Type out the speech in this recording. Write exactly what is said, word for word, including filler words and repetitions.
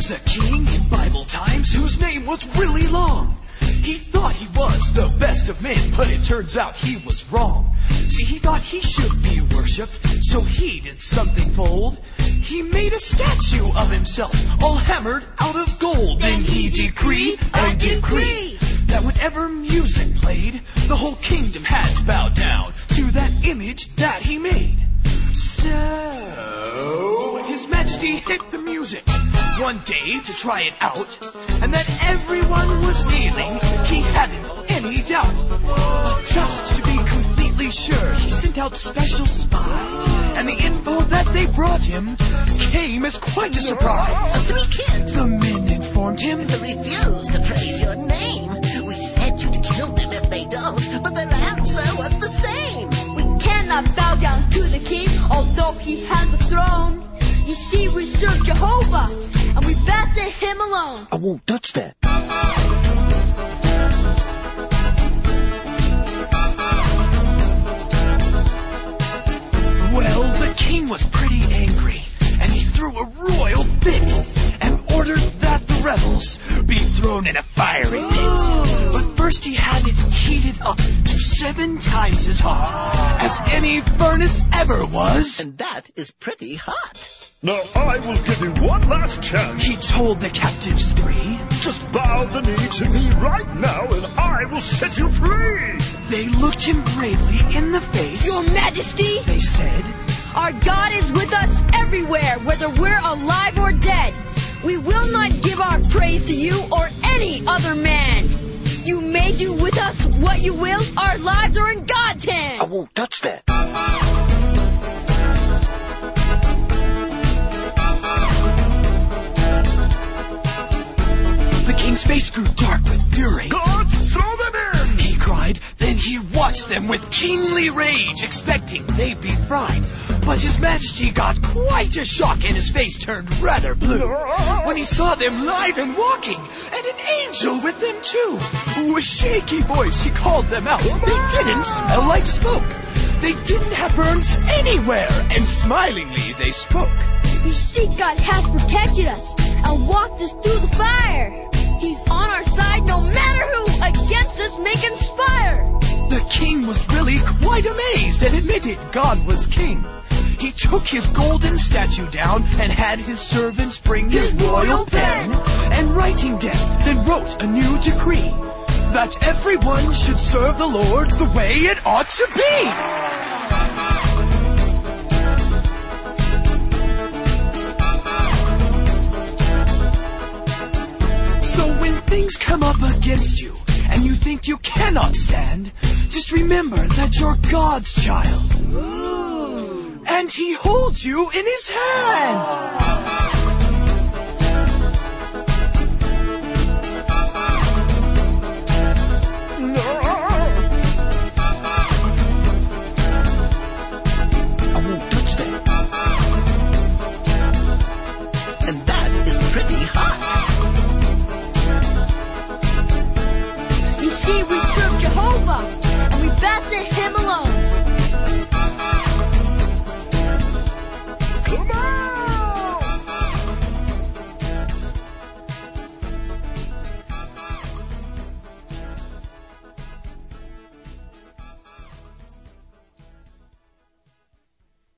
was a king in Bible times whose name was really long. He thought he was the best of men, but it turns out he was wrong. See, he thought he should be worshipped, so he did something bold. He made a statue of himself, all hammered out of gold. Then he decreed a decree that whenever music played, the whole kingdom had to bow down to that image that he made. So, His Majesty hit the music one day to try it out, and that everyone was kneeling, he hadn't any doubt. Just to be completely sure, he sent out special spies, and the info that they brought him came as quite a surprise. Three kids. The men informed him They refused to praise your name. We said you'd kill them if they don't, but their answer was the same. We cannot bow down to the king, although he has a throne. You see, we serve Jehovah, and we bow to him alone. I won't touch that. Well, the king was pretty angry, and he threw a royal fit, and ordered that the rebels be thrown in a fiery pit. But first he had it heated up to seven times as hot as any furnace ever was. And that is pretty hot. Now I will give you one last chance. He told the captives three. Just bow the knee to me right now, and I will set you free. They looked him bravely in the face. Your Majesty, They said, our God is with us everywhere, whether we're alive or dead. We will not give our praise to you or any other man. You may do with us what you will. Our lives are in God's hands. I won't touch that. The king's face grew dark with fury. Guards, throw them in! He cried, then he watched them with kingly rage, expecting they'd be fried. But His Majesty got quite a shock, and his face turned rather blue when he saw them live and walking, and an angel with them too. With a shaky voice he called them out. They didn't smell like smoke. They didn't have burns anywhere, and smilingly they spoke. You see, God has protected us and walked us through the fire. He's on our side no matter who against us may conspire. The king was really quite amazed and admitted God was king. He took his golden statue down and had his servants bring his royal pen and writing desk, then wrote a new decree that everyone should serve the Lord the way it ought to be. So when things come up against you and you think you cannot stand, just remember that you're God's child. And he holds you in his hand.